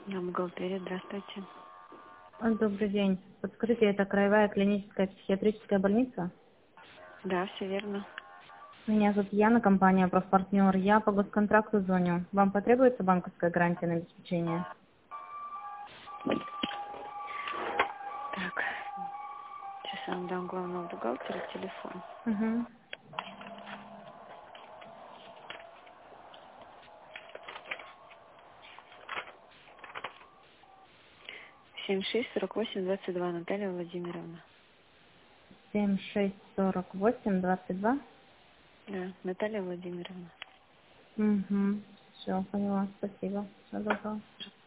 На бухгалтерии, здравствуйте. Добрый день. Подскажите, это краевая клиническая психиатрическая больница? Да, все верно. Меня зовут Яна, компания «Профпартнер». Я по госконтракту звоню. Вам потребуется банковская гарантия на обеспечение? Так, сейчас я вам дам главного бухгалтера телефон. Угу. 76-48-22, Наталья Владимировна. 7648-22. Да, Наталья Владимировна. Угу. Все, поняла. Спасибо. Всего доброго.